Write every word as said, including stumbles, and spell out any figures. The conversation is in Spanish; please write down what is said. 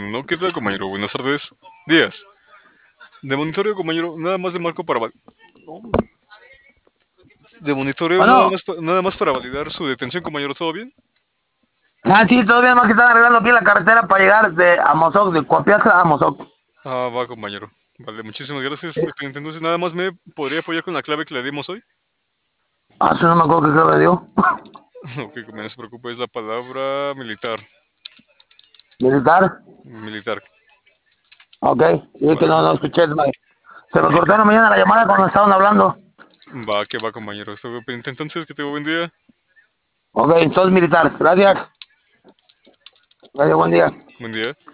¿no? ¿Qué tal, compañero? Buenas tardes. Días. De monitoreo, compañero, nada más de marco para... val- De monitoreo, nada Bueno, más, pa- nada más para validar su detención, compañero. ¿Todo bien? ah, sí, todavía más que están arreglando aquí la carretera para llegar de a Mozoc, de Coapiaca a Mozoc. Ah, va, compañero. Vale, muchísimas gracias, este teniente. Entonces, nada más me podría apoyar con la clave que le dimos hoy. Ah, eso no me acuerdo qué clave dio. Ok, compañero, no se preocupe, es la palabra militar. Militar. Militar. Ok, y es que Vale, no, no escuché. me- Se me cortó en la mañana la llamada cuando estaban hablando. va, que va, compañero. Estoy pendiente entonces, que tengo buen día. Ok, entonces militar. Gracias. Gracias, buen día. Buen día.